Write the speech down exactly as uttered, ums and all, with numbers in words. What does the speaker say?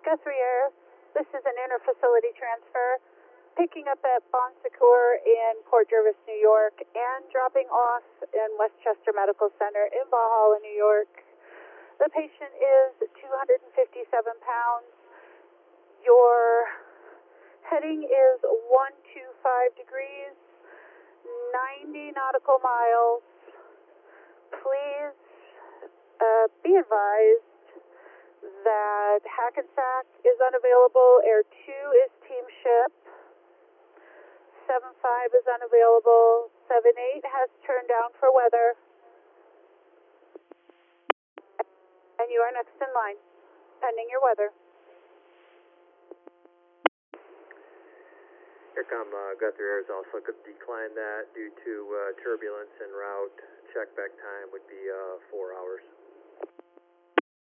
Guthrie Air, this is an interfacility transfer, picking up at Bon Secours in Port Jervis, New York, and dropping off in Westchester Medical Center in Valhalla, New York. The patient is two hundred fifty-seven pounds. Your heading is one two five degrees, ninety nautical miles. Please uh, be advised that Hackensack is unavailable, Air two is team ship, seven five is unavailable, seven eight has turned down for weather, and you are next in line, pending your weather. Aircom uh, Guthrie Air is also could decline that due to uh, turbulence en route. Check back time would be uh, four hours.